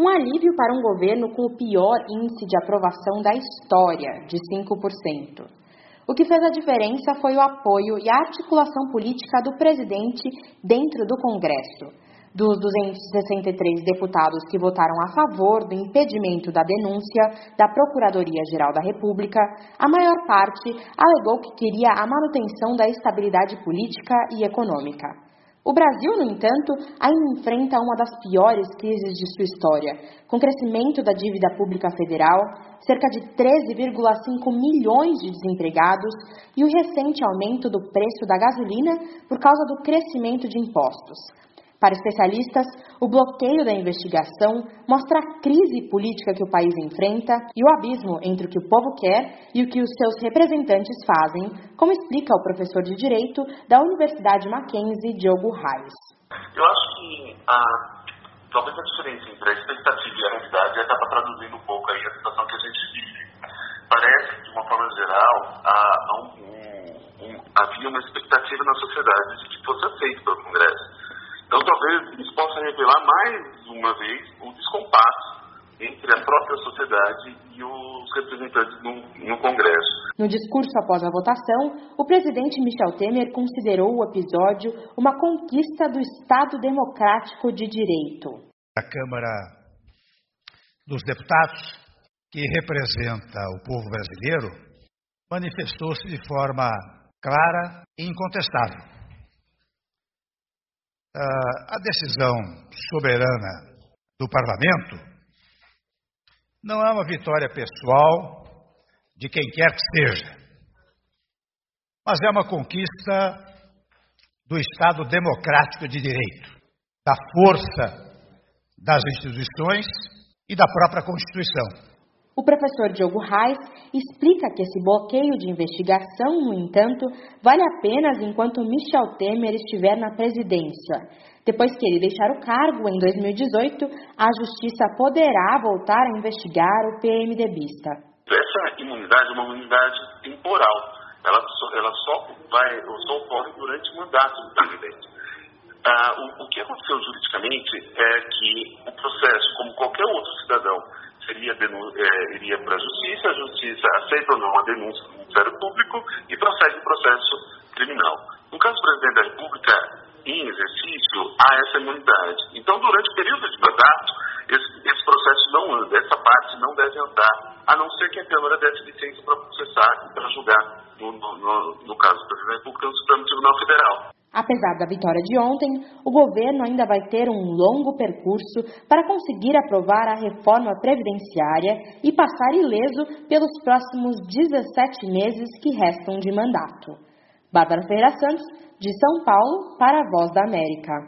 Um alívio para um governo com o pior índice de aprovação da história, de 5%. O que fez a diferença foi o apoio e a articulação política do presidente dentro do Congresso. Dos 263 deputados que votaram a favor do impedimento da denúncia da Procuradoria-Geral da República, a maior parte alegou que queria a manutenção da estabilidade política e econômica. O Brasil, no entanto, ainda enfrenta uma das piores crises de sua história, com crescimento da dívida pública federal, cerca de 13,5 milhões de desempregados e o recente aumento do preço da gasolina por causa do crescimento de impostos. Para especialistas, o bloqueio da investigação mostra a crise política que o país enfrenta e o abismo entre o que o povo quer e o que os seus representantes fazem, como explica o professor de Direito da Universidade Mackenzie, Diogo Reis. Eu acho que talvez a diferença entre a expectativa e a realidade acaba traduzindo um pouco aí a situação que a gente vive. Parece que, de uma forma geral, havia uma expectativa na sociedade de que fosse aceito pelo Congresso. Então, talvez isso possa revelar mais uma vez o descompasso entre a própria sociedade e os representantes no Congresso. No discurso após a votação, o presidente Michel Temer considerou o episódio uma conquista do Estado Democrático de Direito. A Câmara dos Deputados, que representa o povo brasileiro, manifestou-se de forma clara e incontestável. A decisão soberana do Parlamento não é uma vitória pessoal de quem quer que seja, mas é uma conquista do Estado democrático de direito, da força das instituições e da própria Constituição. O professor Diogo Reis explica que esse bloqueio de investigação, no entanto, vale apenas enquanto Michel Temer estiver na presidência. Depois que ele deixar o cargo em 2018, a Justiça poderá voltar a investigar o PMDBista. Essa imunidade é uma imunidade temporal. Ela só ocorre durante o mandato do presidente. O que aconteceu juridicamente é que o processo, como qualquer outro cidadão, iria para a justiça aceita ou não a denúncia do Ministério Público e prossegue o processo criminal. No caso do presidente da República, em exercício, há essa imunidade. Então, durante o período de mandato, esse processo não anda, essa parte não deve andar, a não ser que a Câmara desse licença para processar e para julgar, no caso do presidente da República, no Supremo Tribunal Federal. Apesar da vitória de ontem, o governo ainda vai ter um longo percurso para conseguir aprovar a reforma previdenciária e passar ileso pelos próximos 17 meses que restam de mandato. Bárbara Ferreira Santos, de São Paulo, para a Voz da América.